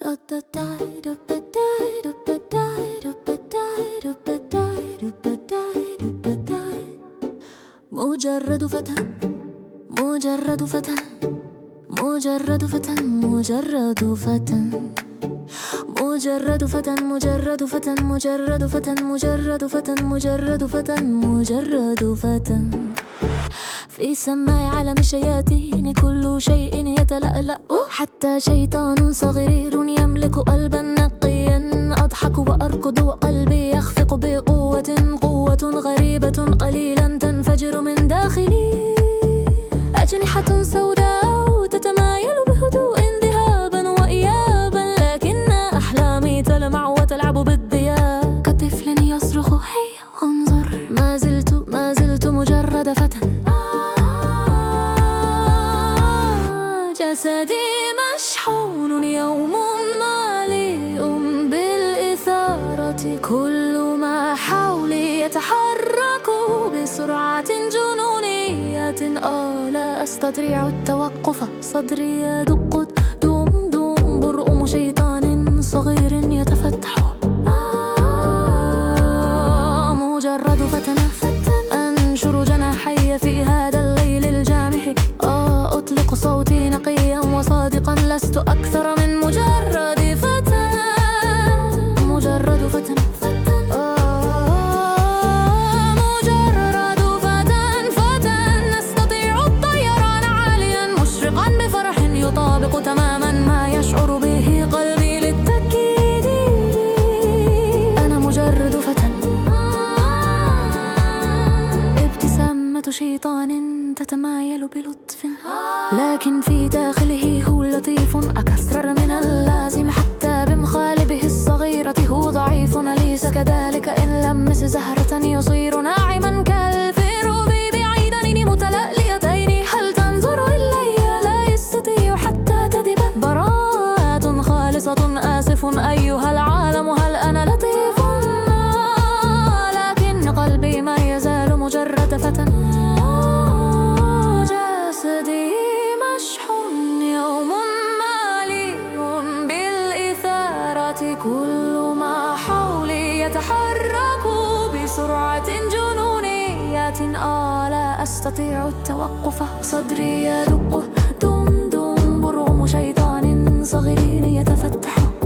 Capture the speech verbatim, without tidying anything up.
مجرد فتى مجرد فتى مجرد فتى مجرد فتى مجرد فتى مجرد فتى مجرد فتى مجرد فتى مجرد فتى مجرد فتى في سماع عالم الشياطين كل شيء يتلألأ حتى شيطان صغير يملك قلبا نقيا أضحك وأركض وقلبي يخفق بقوة قوة غريبة قليلا تنفجر من داخلي أجنحة سوداء تتمايل بهدوء ذهابا وإيابا لكن أحلامي تلمع وتلعب بالضياء كطفل يصرخ هيا انظر ما زلت ما زلت مجرد فتى جسدي مشحون يوم مليء بالإثارة كل ما حولي يتحرك بسرعة جنونية آه لا أستطيع التوقف صدري يدق دوم دوم برؤم شيطان صغير يتفتح آه مجرد فتى أنشر جناحي في هذا الليل الجامح آه أطلق صوتي نقيا وصادقا لست أكثر من مجرد فتى مجرد فتى يطابق تماما ما يشعر به قلبي للتأكيد أنا مجرد فتى ابتسامة شيطان تتمايل بلطف لكن في داخله هو لطيف أكثر من اللازم حتى بمخالبه الصغيرة هو ضعيف أليس كذلك إن لمس زهرة يصير ناعما كالفيروب بعيدين متلألئتين هل تنظر إلي لا يستطيع حتى تذب براءة خالصة آسف أيها العالم هل أنا لطيف لكن قلبي ما يزال مجرد فتى جسدي مشحون يوم مليء بالإثارة كل ما حولي يتحرك بسرعة جنونية آه لا أستطيع التوقف صدري يدق دوم دوم برغم شيطان صغير يتفتح